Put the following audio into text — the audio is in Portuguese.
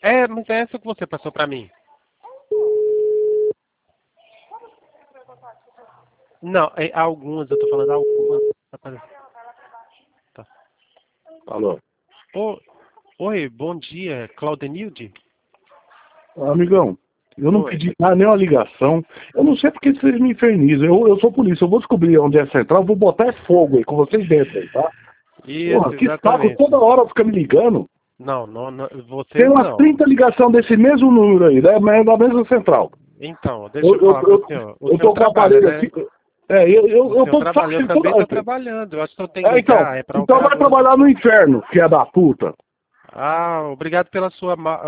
Mas é essa que você passou pra mim. Não, algumas, eu tô falando algumas. Tá. Alô? Oi, bom dia, Claudenilde? Amigão, eu não Oi. pedi nenhuma ligação. Eu não sei porque vocês me infernizam. Eu sou polícia, eu vou descobrir onde é a central, vou botar fogo aí com vocês dentro aí, tá? Isso, Porra, que saco, exatamente. toda hora fica me ligando. Não, Tem vocês umas não. 30 ligações desse mesmo número aí, da mesma central. Então, deixa eu falar pro senhor. O Eu senhor tô com o trabalha, aparelho né? aqui. Eu O senhor tô de saco trabalha, eu cheio também toda tô hora. trabalhando. Eu acho que eu tenho que ligar, pra Então vai operadora. trabalhar no inferno, que é da puta. Ah, obrigado pela sua